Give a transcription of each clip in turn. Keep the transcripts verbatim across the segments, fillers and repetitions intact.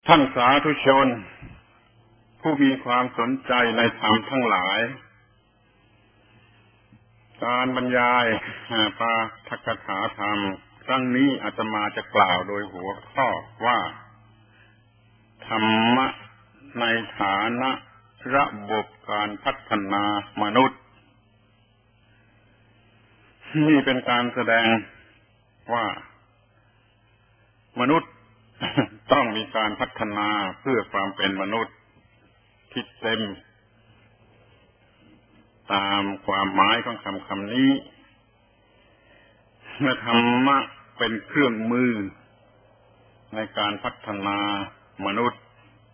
ท่านสาธุชนผู้มีความสนใจในธรรมทั้งหลายการบรรยายปาฐกถาธรรมครั้งนี้อาตมาจะกล่าวโดยหัวข้อว่าธรรมะในฐานะระบบการพัฒนามนุษย์นี่เป็นการแสดงว่ามนุษย์ต้องมีการพัฒนาเพื่อความเป็นมนุษย์ที่เต็มตามความหมายของคำคำนี้เมื่อธรรมะเป็นเครื่องมือในการพัฒนามนุษย์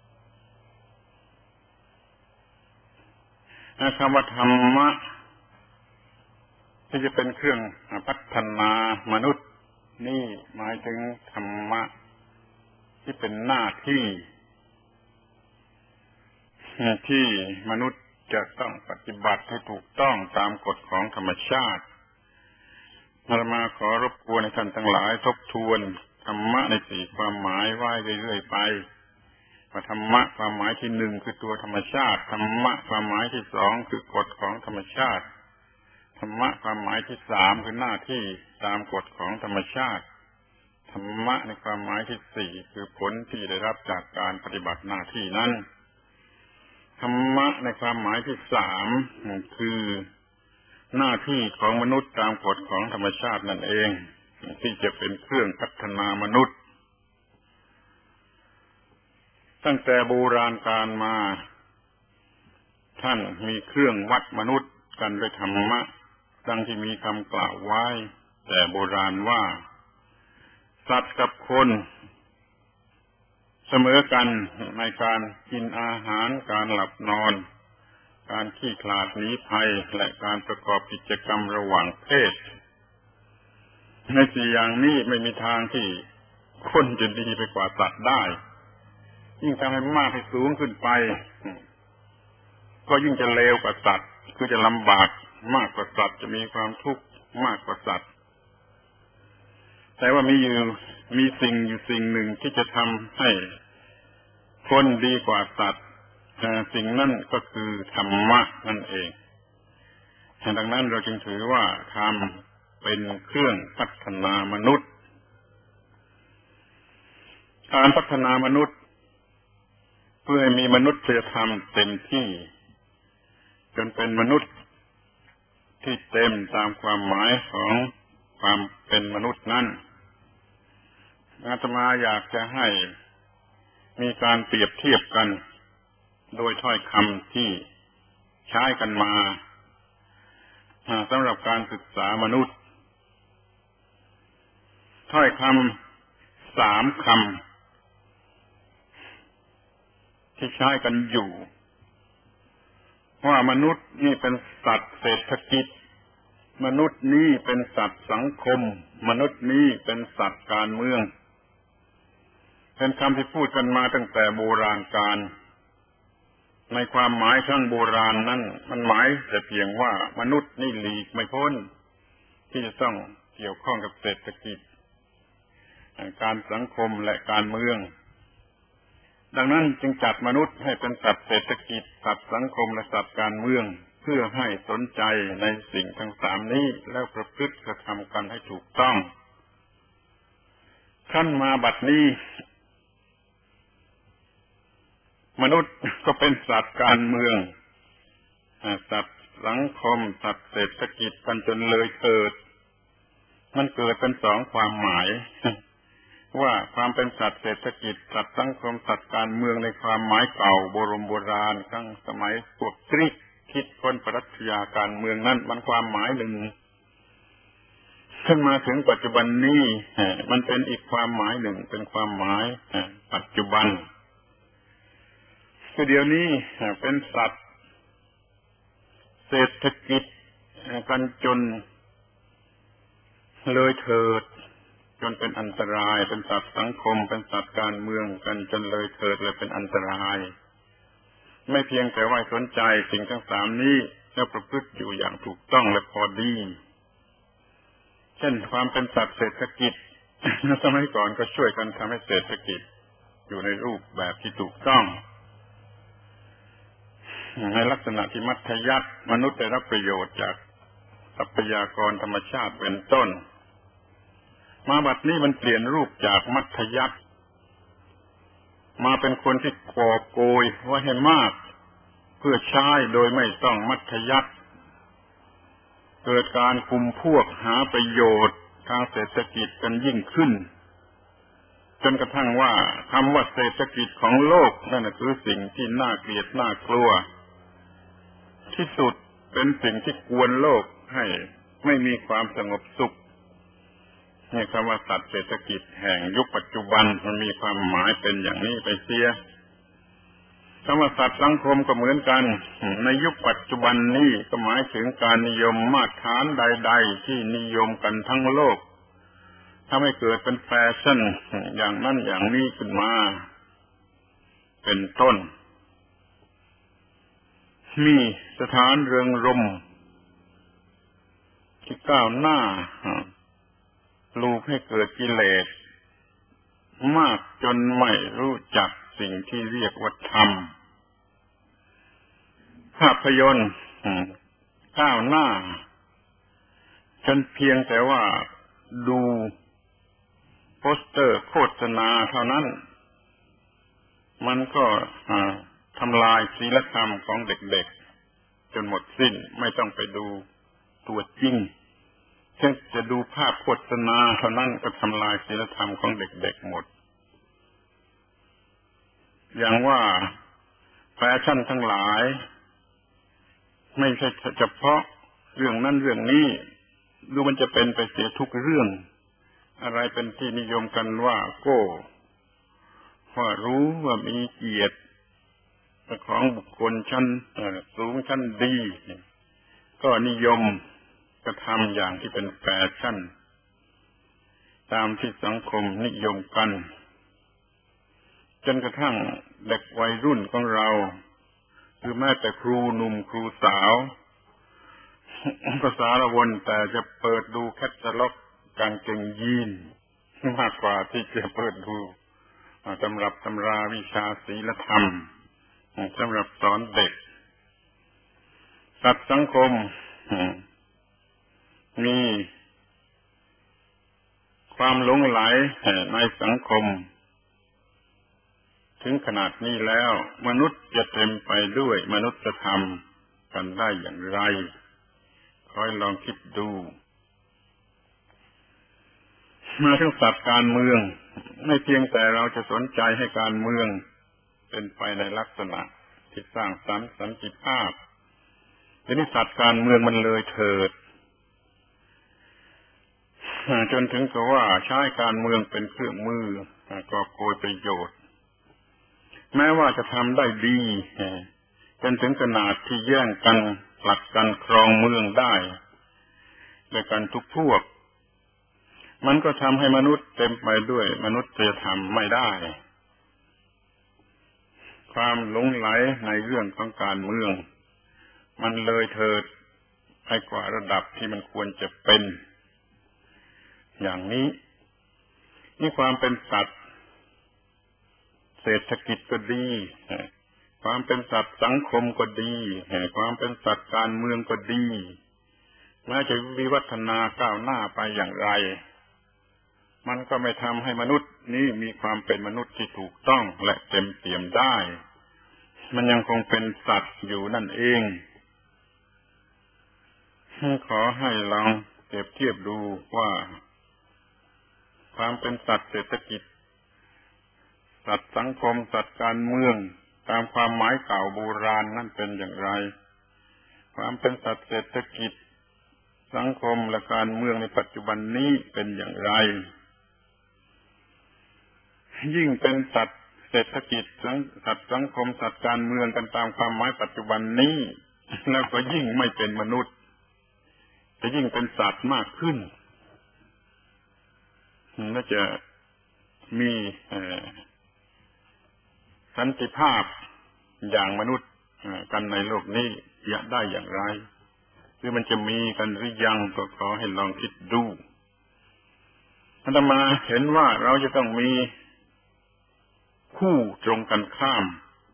คำว่าธรรมะที่จะเป็นเครื่องพัฒนามนุษย์นี่หมายถึงธรรมะที่เป็นหน้าที่ที่มนุษย์จะต้องปฏิบัติให้ถูกต้องตามกฎของธรรมชาติอาตมาขอรบกวนให้ท่านทั้งหลายทบทวนธรรมะในสี่ความหมายไว้เรื่อยๆไปว่าธรรมะความหมายที่หนึ่งคือตัวธรรมชาติธรรมะความหมายที่สองคือกฎของธรรมชาติธรรมะความหมายที่สามคือหน้าที่ตามกฎของธรรมชาติธรรมะในความหมายที่สี่คือผลที่ได้รับจากการปฏิบัติหน้าที่นั้นธรรมะในความหมายที่สามคือหน้าที่ของมนุษย์ตามกฎของธรรมชาตินั่นเองที่จะเป็นเครื่องพัฒนามนุษย์ตั้งแต่โบราณกาลมาท่านมีเครื่องวัดมนุษย์กันด้วยธรรมะดังที่มีคำกล่าวไว้แต่โบราณว่าสัตว์กับคนเสมอกันในการกินอาหารการหลับนอนการขี้คลาดหนีภัยและการประกอบกิจกรรมระหว่างเพศในสี่อย่างนี้ไม่มีทางที่คนจะดีไปกว่าสัตว์ได้ยิ่งทำให้มากให้สูงขึ้นไปก็ยิ่งจะเลวกว่าสัตว์คือจะลำบากมากกว่าสัตว์จะมีความทุกข์มากกว่าสัตว์แต่ว่ามีอยู่มีสิ่งอยู่สิ่งหนึ่งที่จะทำให้คนดีกว่าสัตว์สิ่งนั้นก็คือธรรมะนั่นเองดังนั้นเราจึงถือว่าธรรมเป็นเครื่องพัฒนามนุษย์การพัฒนามนุษย์เพื่อให้มีมนุษยธรรมเต็มที่จนเป็นมนุษย์ที่เต็มตามความหมายของความเป็นมนุษย์นั้นอาตมาอยากจะให้มีการเปรียบเทียบกันโดยถ้อยคำที่ใช้กันมาสำหรับการศึกษามนุษย์ถ้อยคำสามคำที่ใช้กันอยู่ว่ามนุษย์นี่เป็นสัตว์เศรษฐกิจมนุษย์นี่เป็นสัตว์สังคมมนุษย์นี่เป็นสัตว์การเมืองเป็นคำที่พูดกันมาตั้งแต่โบราณกาลในความหมายข้างโบราณนั้นมันหมายแต่เพียงว่ามนุษย์นี่หลีกไม่พ้นที่จะต้องเกี่ยวข้องกับเศรษฐกิจการสังคมและการเมืองดังนั้นจึงจัดมนุษย์ให้เป็นสัตว์เศรษฐกิจสัตว์สังคมและสัตว์การเมืองเพื่อให้สนใจในสิ่งทั้งสามนี้แล้วประพฤติกระทำกันให้ถูกต้องขั้นมาบัดนี้มนุษย์ก็เป็นสัตว์การเมืองสัตว์สังคมสัตว์เศรษฐกิจกันจนเลยเถิดมันเกิดเป็นสองความหมายว่าความเป็นสัตว์เศรษฐกิจสัตว์สังคมสัตว์การเมืองในความหมายเก่าโบรมโบราณตั้งสมัยพวกกรีกคิดค้นปรัชญาการเมืองนั้นมันความหมายหนึ่งขึ้นมาถึงปัจจุบันนี้มันเป็นอีกความหมายหนึ่งเป็นความหมายปัจจุบันคือเดี๋ยวนี้เป็นสัตว์เศรษฐกิจกันจนเลยเถิดจนเป็นอันตรายเป็นสัตว์สังคมเป็นสัตว์การเมืองกันจนเลยเถิดและเป็นอันตรายไม่เพียงแต่ว่าสนใจสิ่งทั้งสามนี้แล้วประพฤติอยู่อย่างถูกต้องและพอดีเช่นความเป็นสัตว์เศรษฐกิจสมัยก่อนก็ช่วยกันทำให้เศรษฐกิจอยู่ในรูปแบบที่ถูกต้องในลักษณะที่มัธยัสถ์มนุษย์ได้รับประโยชน์จากทรัพยากรธรรมชาติเป็นต้นมาบัดนี้มันเปลี่ยนรูปจากมัธยัสถ์มาเป็นคนที่ก่อโกยไว้ให้มากเพื่อใช้โดยไม่ต้องมัธยัสถ์เกิดการคุมพวกหาประโยชน์ทางเศรษฐกิจกันยิ่งขึ้นจนกระทั่งว่าคำว่าเศรษฐกิจของโลกนั่นคือสิ่งที่น่าเกลียดน่ากลัวที่สุดเป็นสิ่งที่กวนโลกให้ไม่มีความสงบสุขนี่คำว่าสัตว์เศรษฐกิจแห่งยุคปัจจุบันมันมีความหมายเป็นอย่างนี้ไปเสียคำว่าสัตว์สังคมก็เหมือนกันในยุคปัจจุบันนี้ก็หมายถึงการนิยมมาตรฐานใดๆที่นิยมกันทั้งโลกทำให้เกิดเป็นแฟชั่นอย่างนั้นอย่างนี้ขึ้นมาเป็นต้นมีสถานเริงรมย์ที่ก้าวหน้าลูกให้เกิดกิเลสมากจนไม่รู้จักสิ่งที่เรียกว่าธรรมภาพยนตร์ก้าวหน้าจนเพียงแต่ว่าดูโปสเตอร์โฆษณาเท่านั้นมันก็ทำลายศีลธรรมของเด็กๆจนหมดสิ้นไม่ต้องไปดูตัวจริงเช่นจะดูภาพโฆษณาเท่านั้นก็ทำลายศีลธรรมของเด็กๆหมดอย่างว่าแฟชั่นทั้งหลายไม่ใช่เฉพาะเรื่องนั้นเรื่องนี้ดูมันจะเป็นไปเสียทุกเรื่องอะไรเป็นที่นิยมกันว่าโก้ว่ารู้ว่ามีเกียรติของบุคคลชั้นสูงชั้นดีก็นิยมกระทำอย่างที่เป็นแฟชั่นตามที่สังคมนิยมกันจนกระทั่งเด็กวัยรุ่นของเราหรือแม้แต่ครูหนุ่มครูสาวก็สารวนแต่จะเปิดดูแคตตาล็อกกางเกงยีนมากกว่าที่จะเปิดดูตำรับตำราวิชาศีลธรรมสำหรับสอนเด็กสัตว์สังคมมีความหลงไหลในสังคมถึงขนาดนี้แล้วมนุษย์จะเต็มไปด้วยมนุษยธรรมกันได้อย่างไรขอให้ลองคิดดูมาถึงสัตว์การเมืองไม่เพียงแต่เราจะสนใจให้การเมืองเป็นไปในลักษณะที่สร้างสรรค์สันติภาพทีนี้สัตว์การเมืองมันเลยเถิดจนถึงกับว่าใช้การเมืองเป็นเครื่องมือก่อโกยประโยชน์แม้ว่าจะทำได้ดีจนถึงขนาดที่แย่งกันผลัดกันครองเมืองได้ด้วยกันทุกพวกมันก็ทำให้มนุษย์เต็มไปด้วยมนุษยธรรมไม่ได้ความหลงไหลในเรื่องของการเมืองมันเลยเถิดไปกว่าระดับที่มันควรจะเป็นอย่างนี้นี่ความเป็นสัตว์เศรษฐกิจก็ดีความเป็นสัตว์สังคมก็ดีความเป็นสัตว์การเมืองก็ดีแม้จะวิวัฒนาก้าวหน้าไปอย่างไรมันก็ไม่ทำให้มนุษย์นี้มีความเป็นมนุษย์ที่ถูกต้องและเต็มเปี่ยมได้มันยังคงเป็นสัตว์อยู่นั่นเองขอให้ลองเปรียบเทียบดูว่าความเป็นสัตว์เศรษฐกิจสัตว์สังคมสัตว์การเมืองตามความหมายเก่าโบราณนั่นเป็นอย่างไรความเป็นสัตว์เศรษฐกิจสังคมและการเมืองในปัจจุบันนี้เป็นอย่างไรยิ่งเป็นสัตว์เศรษฐกิจสัตว์สังคมสัตว์การเมืองกันตามความหมายปัจจุบันนี้แล้วก็ยิ่งไม่เป็นมนุษย์จะยิ่งเป็นสัตว์มากขึ้นน่าจะมีสันติภาพอย่างมนุษย์กันในโลกนี้จะได้อย่างไรหรือมันจะมีกันหรือยังก็ขอให้ลองคิดดูอาตมาเห็นว่าเราจะต้องมีคู่ตรงกันข้าม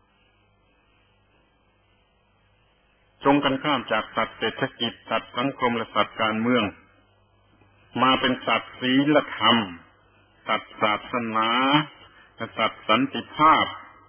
ตรงกันข้ามจากสัตว์เศรษฐกิจสัตว์สังคมและสัตว์การเมืองมาเป็นสัตว์ศีลธรรมสัตว์ศาสนาและสัตว์สันติภาพ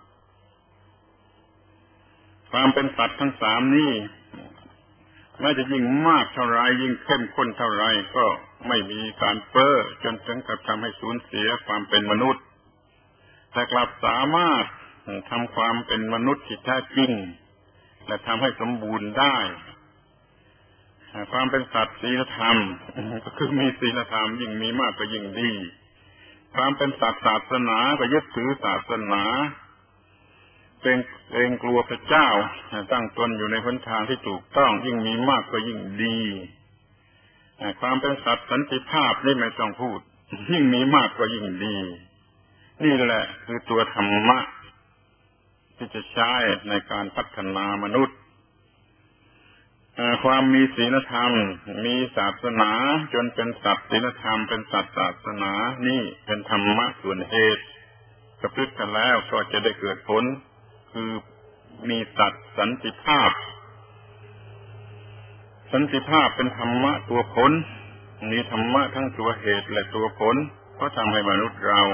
ความเป็นสัตว์ทั้งสามนี้แม้จะยิ่งมากเท่าไรยิ่งเข้มข้นเท่าไรก็ไม่มีการเพ้อจนถึงกับทำให้สูญเสียความเป็นมนุษย์แต่กลับสามารถทำความเป็นมนุษย์ที่แท้จริงและทำให้สมบูรณ์ได้ความเป็นสัตว์ศีลธรรมก็คือมีศีลธรรมยิ่งมีมากก็ยิ่งดีความเป็นสัตว์ศาสนาก็ยึดถือศาสนาเป็นเองกลัวพระเจ้าตั้งตนอยู่ในหนทางที่ถูกต้องยิ่งมีมากก็ยิ่งดีความเป็นสัตว์สันติภาพนี่ไม่ต้องพูดยิ่งมีมากก็ยิ่งดีนี่แหละคือตัวธรรมะที่จะใช้ในการพัฒนามนุษย์ความมีศีลธรรมมีศาสนาจนเป็นสัตว์ศีลธรรมเป็นสัตว์ศาสนานี่เป็นธรรมะส่วนเหตุประพฤติกันแล้วก็จะได้เกิดผลคือมีสัตว์สันติภาพสันติภาพเป็นธรรมะตัวผลมีธรรมะทั้งตัวเหตุและตัวผลก็ทำให้มนุษย์เรา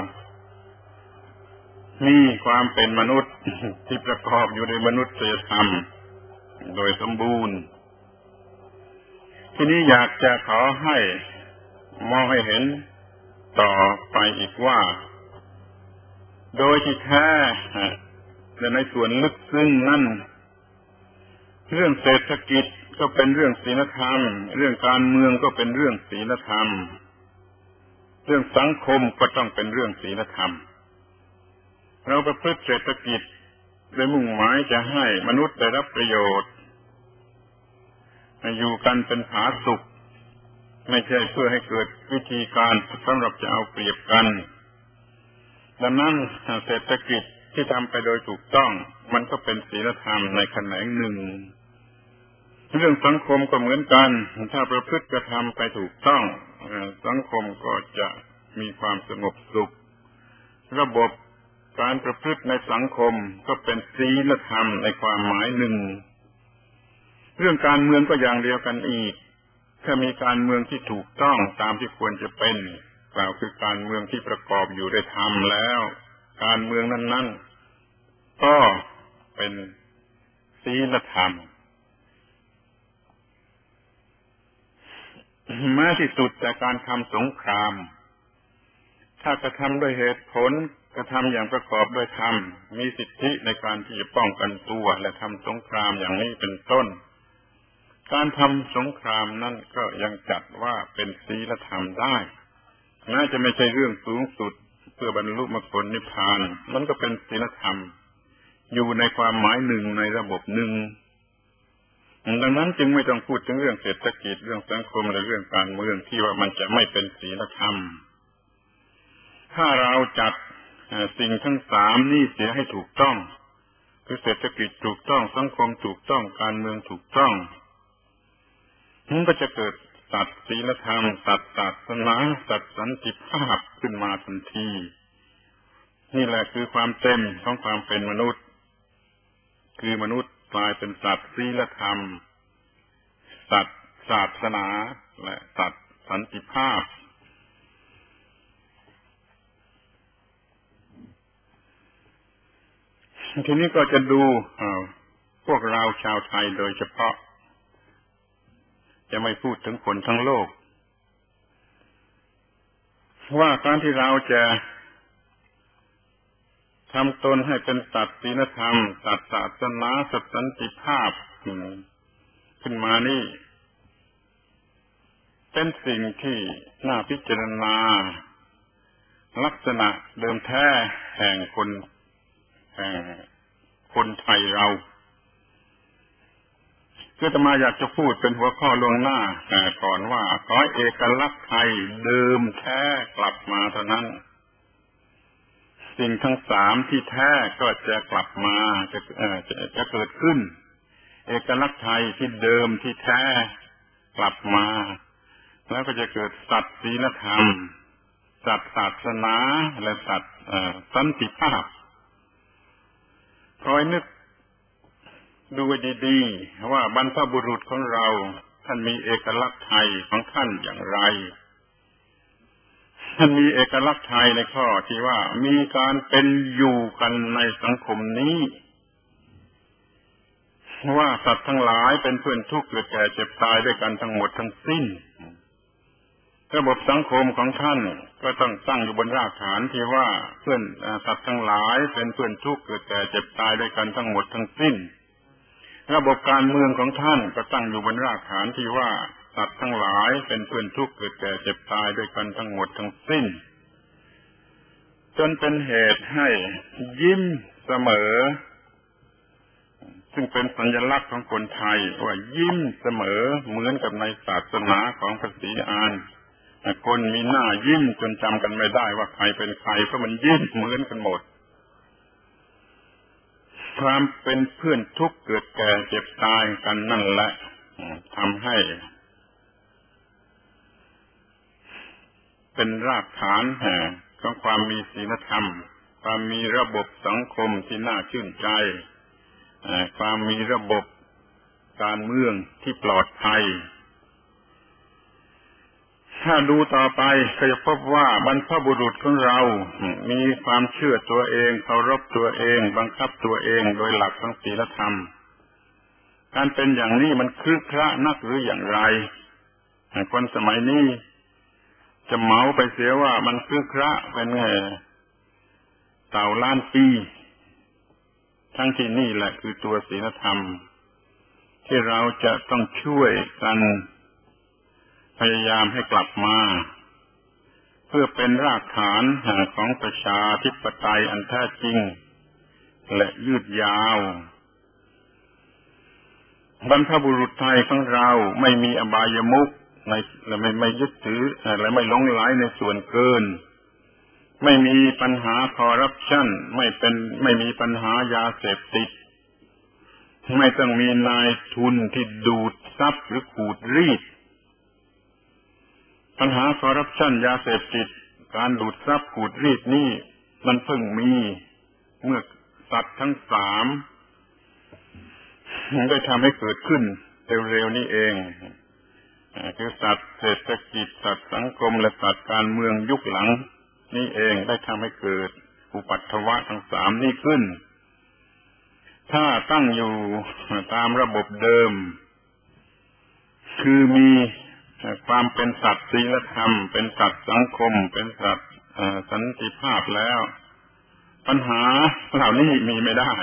มีความเป็นมนุษย์ที่ประกอบอยู่ในมนุษยธรรมโดยสมบูรณ์ทีนี้อยากจะขอให้มองให้เห็นต่อไปอีกว่าโดยที่แท้และในส่วนลึกซึ้งนั่นเรื่องเศรษฐกิจก็เป็นเรื่องศีลธรรมเรื่องการเมืองก็เป็นเรื่องศีลธรรมเรื่องสังคมก็ต้องเป็นเรื่องศีลธรรมเราประพฤติเศรษฐกิจโดยมุ่งหมายจะให้มนุษย์ได้รับประโยชน์อยู่กันเป็นผาสุกไม่ใช่เพื่อให้เกิดวิธีการสำหรับจะเอาเปรียบกันดังนั้นเศรษฐกิจที่ทำไปโดยถูกต้องมันก็เป็นศีลธรรมในแขนงหนึ่งเรื่องสังคมก็เหมือนกันถ้าประพฤติกระทำไปถูกต้องสังคมก็จะมีความสงบสุขระบบการประพฤติในสังคมก็เป็นศีลธรรมในความหมายหนึ่งเรื่องการเมืองก็อย่างเดียวกันอีกถ้ามีการเมืองที่ถูกต้องตามที่ควรจะเป็นกล่าวคือการเมืองที่ประกอบอยู่ด้วยธรรมแล้วการเมืองนั้นๆก็เป็นศีลธรรมแม้ที่สุดแต่การทำสงครามถ้ากระทำด้วยเหตุผลกระทำอย่างประกอบด้วยธรรมมีสิทธิในการที่จะป้องกันตัวและทำสงครามอย่างนี้เป็นต้นการทำสงครามนั่นก็ยังจัดว่าเป็นศีลธรรมได้แม้จะไม่ใช่เรื่องสูงสุดเพื่อบรรลุมรรคผลนิพพานมันก็เป็นศีลธรรมอยู่ในความหมายหนึ่งในระบบหนึ่งดังนั้นจึงไม่ต้องพูดถึงเรื่องเศรษฐกิจเรื่องสังคมและเรื่องการเมืองที่ว่ามันจะไม่เป็นศีลธรรมถ้าเราจัดสิ่งทั้งสามนี่เสียให้ถูกต้องคือเศรษฐกิจถูกต้องสังคมถูกต้องการเมืองถูกต้องมันก็จะเกิดสัตว์ศีลธรรมสัตว์ศาสนาสัตว์สันติภาพขึ้นมาทันทีนี่แหละคือความเต็มของความเป็นมนุษย์คือมนุษย์กลายเป็นสัตว์ศีลธรรมสัตว์ศาสนาและสัตว์สันติภาพทีนี้ก็จะดูพวกเราชาวไทยโดยเฉพาะจะไม่พูดถึงคนทั้งโลกว่าการที่เราจะทำตนให้เป็นสัตว์ศีลธรรมสัตว์ศาสนาสัตว์สันติภาพขึ้นมานี่เป็นสิ่งที่น่าพิจารณาลักษณะเดิมแท้แห่งคนแห่งคนไทยเราคืออาตมาอยากจะพูดเป็นหัวข้อล่วงหน้าก่อนว่าขอเอกลักษณ์ไทยเดิมแท้กลับมาเท่านั้นสิ่งทั้งสามที่แท้ก็จะกลับมาจะเอ่อจะจะเกิดขึ้นเอกลักษณ์ไทยที่เดิมที่แท้กลับมาแล้วก็จะเกิดสัตว์ศีลธรรมสัตว์ศาสนาและสัตว์สันติภาพคอยนึกดูดีๆว่าบรรพบุรุษของเราท่านมีเอกลักษณ์ไทยของท่านอย่างไรท่านมีเอกลักษณ์ไทยในข้อที่ว่ามีการเป็นอยู่กันในสังคมนี้ว่าสัตว์ทั้งหลายเป็นเพื่อนทุกข์เกิดแก่เจ็บตายด้วยกันทั้งหมดทั้งสิ้นระบบสังคมของท่านก็ต้องตั้งอยู่บนรากฐานที่ว่าเพื่อนสัตว์ทั้งหลายเป็นเพื่อนทุกข์เกิดแก่เจ็บตายด้วยกันทั้งหมดทั้งสิ้นระบบการเมืองของท่านก็ตั้งอยู่บนรากฐานที่ว่าสัตว์ทั้งหลายเป็นเพื่อนทุกข์เกิดแก่เจ็บตายด้วยกันทั้งหมดทั้งสิ้นจนเป็นเหตุให้ยิ้มเสมอซึ่งเป็นสัญลักษณ์ของคนไทยว่ายิ้มเสมอเหมือนกับในศาสนาของพระศรีอานคนมีหน้ายิ้มจนจำกันไม่ได้ว่าใครเป็นใครเพราะมันยิ้มเหมือนกันหมดความเป็นเพื่อนทุกข์เกิดแก่เจ็บตายกันนั่นแหละทำให้เป็นรากฐานของความมีศีลธรรมความมีระบบสังคมที่น่าชื่นใจความมีระบบการเมืองที่ปลอดภัยถ้าดูต่อไปก็จะพบว่าบรรพบุรุษของเรามีความเชื่อตัวเองเคารพตัวเองบังคับตัวเองโดยหลักของศีลธรรมการเป็นอย่างนี้มันคึกคักนักหรืออย่างไรคนสมัยนี้จะเหมาไปเสียว่ามันคึกคักเป็นไงเต่าล้านปีทั้งที่นี่แหละคือตัวศีลธรรมที่เราจะต้องช่วยกันพยายามให้กลับมาเพื่อเป็นรากฐานของประชาธิปไตยอันแท้จริงและยืดยาวบรรพบุรุษไทยของเราไม่มีอบายมุขในและไม่ไม่ยึดถือและไม่หลงไหลในส่วนเกินไม่มีปัญหาคอร์รัปชันไม่เป็นไม่มีปัญหายาเสพติดไม่ต้องมีนายทุนที่ดูดทรัพย์หรือขูดรีดปัญหาคอร์รัปชันยาเสพติดการดูดทรัพย์ขูดรีดนี่มันเพิ่งมีเมื่อสัตว์ทั้งสามได้ทำให้เกิดขึ้นเร็วๆนี้เองคือสัตว์เศรษฐกิจสัตว์สังคมและสัตว์การเมืองยุคหลังนี่เองได้ทำให้เกิดอุปัฏฐวะทั้งสามนี้ขึ้นถ้าตั้งอยู่ตามระบบเดิมคือมีความเป็นสัตว์ศีลธรรมเป็นสัตว์สังคมเป็นสัตว์สันติภาพแล้วปัญหาเหล่านี้มีไม่ได้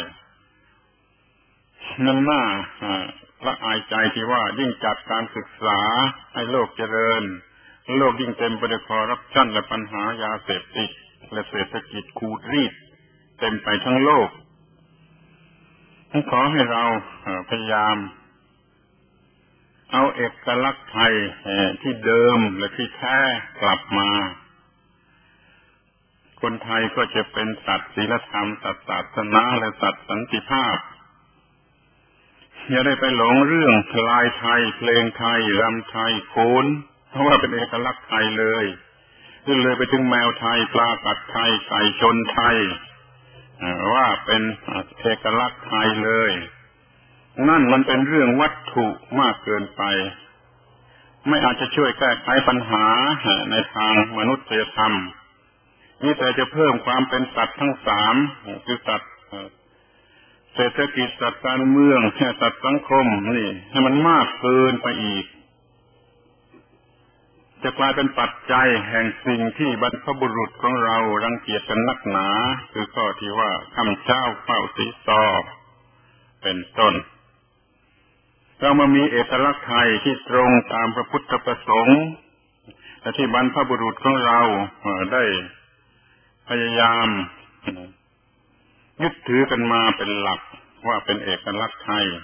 นั่นน่าละอายใจที่ว่ายิ่งจัดการศึกษาให้โลกเจริญโลกยิ่งเต็มไปด้วยคอร์รัปชันและปัญหายาเสพติดและเศรษฐกิจขูดรีดเต็มไปทั้งโลกขอให้เราพยายามเอาเอกลักษณ์ไทยที่เดิมและที่แท้กลับมาคนไทยก็จะเป็นสัตว์ศีลธรรมสัตว์ศาสนาและสัตว์สันติภาพอย่าได้ไปหลงเรื่องลายไทยเพลงไทยรำไทยโขนเพราะว่าเป็นเอกลักษณ์ไทยเลยขึ้นเลยไปถึงแมวไทยปลากัดไทยไก่ชนไทยว่าเป็นเอกลักษณ์ไทยเลยนั่นมันเป็นเรื่องวัตถุมากเกินไปไม่อาจจะช่วยแก้ไขปัญหาในทางมนุษยธรรมนี่แต่จะเพิ่มความเป็นสัตว์ทั้งสามคือสัตว์เศรษฐกิจสัตว์การเมืองสัตว์สังคมนี่ให้มันมากเกินไปอีกจะกลายเป็นปัจจัยแห่งสิ่งที่บรรพบุรุษของเรารังเกียจกันนักหนาคือข้อที่ว่าค่ำเช้าเฝ้าสีซอเป็นต้นเรามามีเอกลักษณ์ไทยที่ตรงตามพระพุทธประสงค์และที่บรรพบุรุษของเราได้พยายามยึดถือกันมาเป็นหลักว่าเป็นเอกลักษณ์ไทย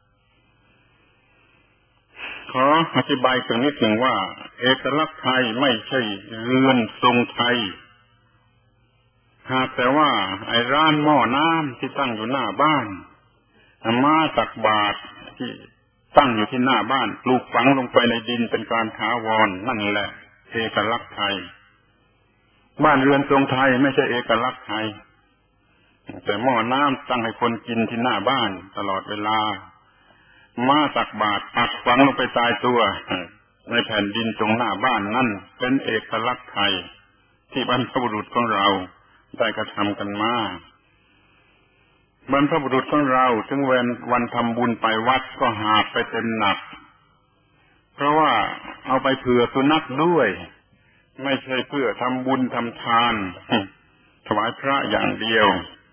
ขออธิบายตรงนี้ถึงว่าเอกลักษณ์ไทยไม่ใช่เรือนทรงไทยหากแต่ว่าไอ้ร้านหม้อน้ำที่ตั้งอยู่หน้าบ้านมาตักบาตรที่ตั้งอยู่ที่หน้าบ้านปลูกฝังลงไปในดินเป็นการถาวรนั่นแหละเอกลักษณ์ไทยบ้านเรือนทรงไทยไม่ใช่เอกลักษณ์ไทยแต่หม้อน้ำตั้งให้คนกินที่หน้าบ้านตลอดเวลาม้าตักบาตรปักฝังลงไปตายตัวในแผ่นดินตรงหน้าบ้านนั่นเป็นเอกลักษณ์ไทยที่บรรพบุรุษของเราได้กระทำกันมาบรรพบุรุษของเราถึงวันวันทำบุญไปวัดก็หาบไปเต็มหนักเพราะว่าเอาไปเผื่อสุนัขด้วยไม่ใช่เพื่อทำบุญทำทานถวายพระอย่างเดียว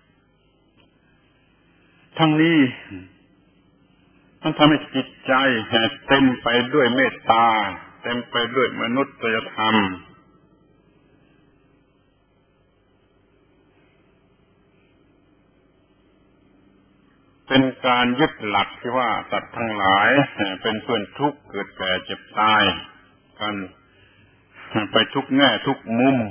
ทั้งนี้มันทำให้จิตใจเต็มไปด้วยเมตตาเต็มไปด้วยมนุษยธรรมเป็นการยึดหลักที่ว่าสัตว์ทั้งหลายเป็นเพื่อนทุกข์เกิดแก่เจ็บตายกันไปทุกแง่ทุกมุม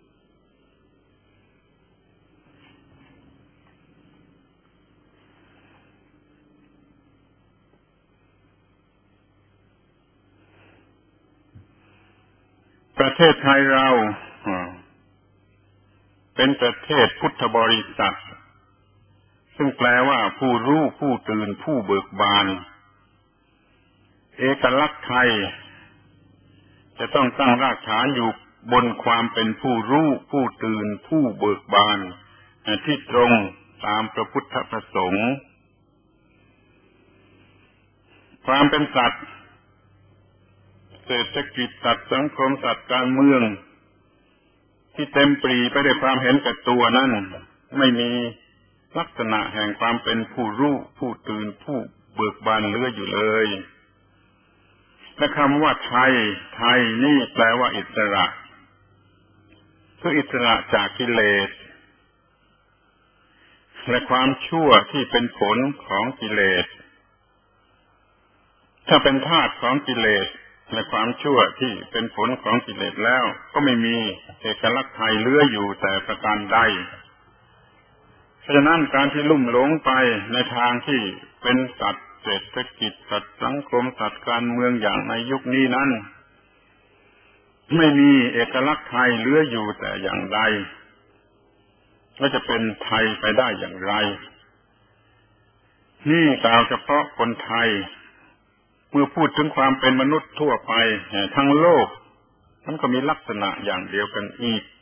ประเทศไทยเราเป็นประเทศพุทธบริษัทซึ่งแปลว่าผู้รู้ผู้ตื่นผู้เบิกบานเอกลักษณ์ไทยจะต้องตั้งรากฐานอยู่บนความเป็นผู้รู้ผู้ตื่นผู้เบิกบานที่ตรงตามพระพุทธประสงค์ความเป็นสัตว์เศรษฐกิจสัตว์สังคมสัตว์การเมืองที่เต็มปรีไปด้วยความเห็นแก่ตัวนั้นไม่มีลักษณะแห่งความเป็นผู้รู้ผู้ตื่นผู้เบิกบานเหลืออยู่เลยและคำว่าไทยไทยนี่แปลว่าอิสระคืออิสระจากกิเลสและความชั่วที่เป็นผลของกิเลสถ้าเป็นทาสของกิเลสและความชั่วที่เป็นผลของกิเลสแล้วก็ไม่มีเอกลักษณ์ไทยเหลืออยู่แต่ประการใดเพราะฉะนั้นการที่ลุ่มหลงไปในทางที่เป็นสัตว์เศรษฐกิจสัตว์สังคมสัตว์การเมืองอย่างในยุคนี้นั้นไม่มีเอกลักษณ์ไทยเหลืออยู่แต่อย่างใดและจะเป็นไทยไปได้อย่างไรนี่กล่าวเฉพาะคนไทยเมื่อพูดถึงความเป็นมนุษย์ทั่วไปทั้งโลกมันก็มีลักษณะอย่างเดียวกันอีก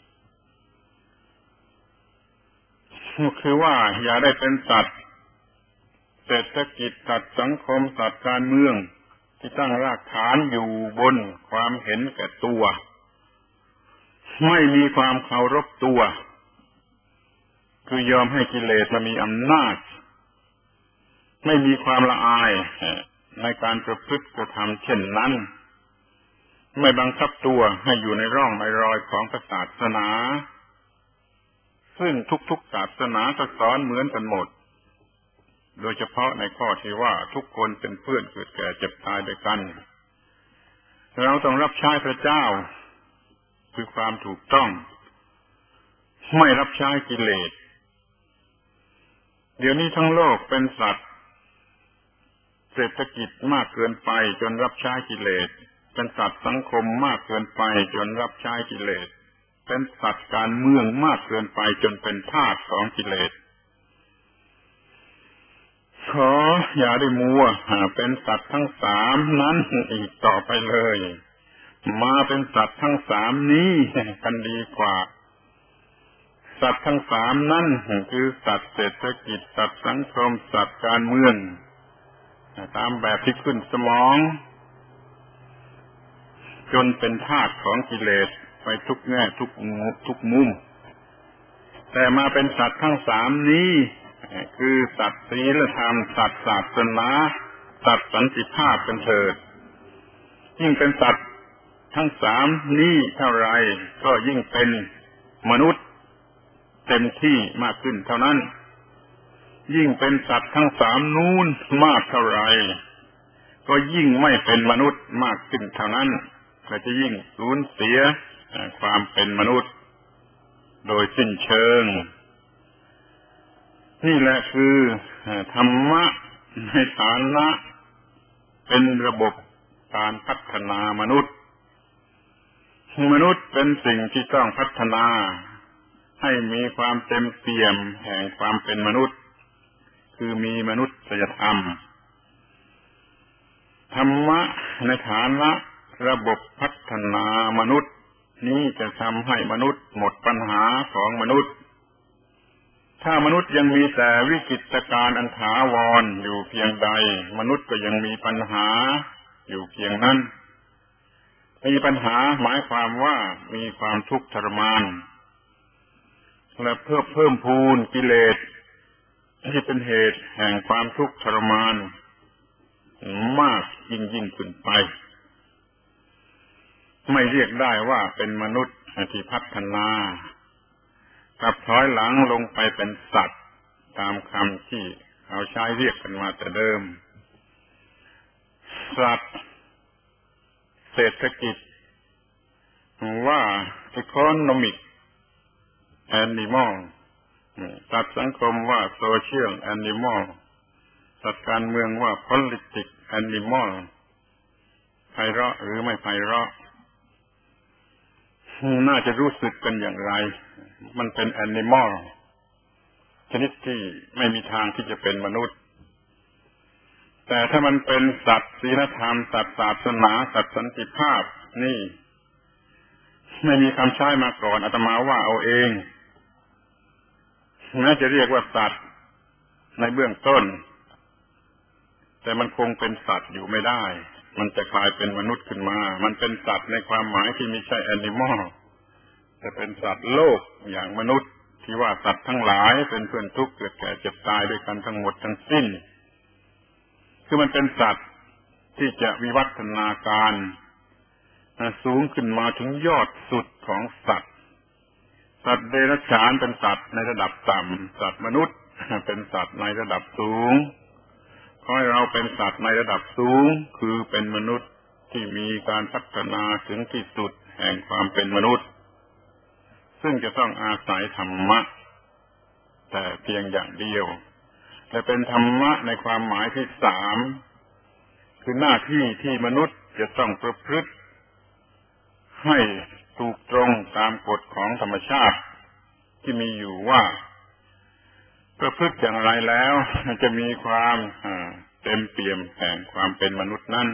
คือว่าอย่าได้เป็นสัตว์เศรษฐกิจสัตว์สังคมสัตว์การเมืองที่ตั้งรากฐานอยู่บนความเห็นแก่ตัวไม่มีความเคารพตัวคือยอมให้กิเลสมามีอำนาจไม่มีความละอายในการประพฤติกระทำเช่นนั้นไม่บังคับตัวให้อยู่ในร่องในรอยของศาสนาซึ่งทุกๆศาสนาก็สอนเหมือนกันหมดโดยเฉพาะในข้อที่ว่าทุกคนเป็นเพื่อนเกิดแก่เจ็บตายด้วยกันเราต้องรับใช้พระเจ้าคือความถูกต้องไม่รับใช้กิเลสเดี๋ยวนี้ทั้งโลกเป็นสัตว์เศรษฐกิจมากเกินไปจนรับใช้กิเลสเป็นสัตว์สังคมมากเกินไปจนรับใช้กิเลสเป็นสัตว์การเมืองมากเกินไปจนเป็นทาสของกิเลสขออย่าได้มัวเป็นสัตว์ทั้งสามนั้นอีกต่อไปเลยมาเป็นสัตว์ทั้งสามนี้กันดีกว่าสัตว์ทั้งสามนั้นคือสัตว์เศรษฐกิจสัตว์สังคมสัตว์การเมืองตามแบบที่ขึ้นสมองจนเป็นทาสของกิเลสไปทุกแง่ทุกทุกมุมแต่มาเป็นสัตว์ทั้งสามนี้คือสัตว์ศีลธรรมสัตว์ศาสนาสัตว์สันติภาพเป็นเถิดยิ่งเป็นสัตว์ทั้งสามนี้เท่าไรก็ยิ่งเป็นมนุษย์เต็มที่มากขึ้นเท่านั้นยิ่งเป็นสัตว์ทั้งสามนู้นมากเท่าไรก็ยิ่งไม่เป็นมนุษย์มากขึ้นเท่านั้นก็จะยิ่งสูญเสียความเป็นมนุษย์โดยสิ้นเชิงนี่แหละคือธรรมะในฐานะเป็นระบบการพัฒนามนุษย์มนุษย์เป็นสิ่งที่ต้องพัฒนาให้มีความเต็มเปี่ยมแห่งความเป็นมนุษย์คือมีมนุษยธรรมธรรมะในฐานะระบบพัฒนามนุษย์นี้จะทำให้มนุษย์หมดปัญหาของมนุษย์ถ้ามนุษย์ยังมีแต่วิกฤตการณ์อันถาวรอยู่เพียงใดมนุษย์ก็ยังมีปัญหาอยู่เพียงนั้นมีปัญหาหมายความว่ามีความทุกข์ทรมานและเพิ่มเพิ่มพูนกิเลสที่เป็นเหตุแห่งความทุกข์ทรมานมากยิ่งยิ่งขึ้นไปไม่เรียกได้ว่าเป็นมนุษย์ที่พัฒนากลับถอยหลังลงไปเป็นสัตว์ตามคำที่เขาใช้เรียกกันมาแต่เดิมสัตว์เศรษฐกิจว่า economic animal สัตว์สังคมว่า social animal สัตว์การเมืองว่า politic animal ไพเราะหรือไม่ไพเราะน่าจะรู้สึกกันอย่างไรมันเป็น animal ชนิดที่ไม่มีทางที่จะเป็นมนุษย์แต่ถ้ามันเป็นสัตว์ศีลธรรมสัตว์ศาสนาสัตว์สันติภาพนี่ไม่มีคำใช้มาก่อนอาตมาว่าเอาเองแม้จะเรียกว่าสัตว์ในเบื้องต้นแต่มันคงเป็นสัตว์อยู่ไม่ได้มันจะกลายเป็นมนุษย์ขึ้นมามันเป็นสัตว์ในความหมายที่ไม่ใช่ animal แต่เป็นสัตว์โลกอย่างมนุษย์ที่ว่าสัตว์ทั้งหลายเป็นเพื่อนทุกข์เกิดแก่เจ็บตายด้วยกันทั้งหมดทั้งสิ้นคือมันเป็นสัตว์ที่จะวิวัฒนาการสูงขึ้นมาถึงยอดสุดของสัตว์สัตว์เดรัจฉานเป็นสัตว์ในระดับต่ำสัตว์มนุษย์เป็นสัตว์ในระดับสูงขอให้เราเป็นสัตว์ในระดับสูงคือเป็นมนุษย์ที่มีการพัฒนาถึงที่สุดแห่งความเป็นมนุษย์ซึ่งจะต้องอาศัยธรรมะแต่เพียงอย่างเดียวแต่เป็นธรรมะในความหมายที่สามคือหน้าที่ที่มนุษย์จะต้องประพฤติให้ถูกตรงตามกฎของธรรมชาติที่มีอยู่ว่าประพฤติอย่างไรแล้วจะมีความเต็มเปี่ยมแห่งความเป็นมนุษย์นั้น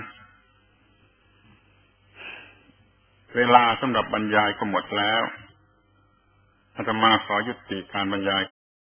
เวลาสำหรับบรรยายก็หมดแล้วอาตมาขอยุติการบรรยาย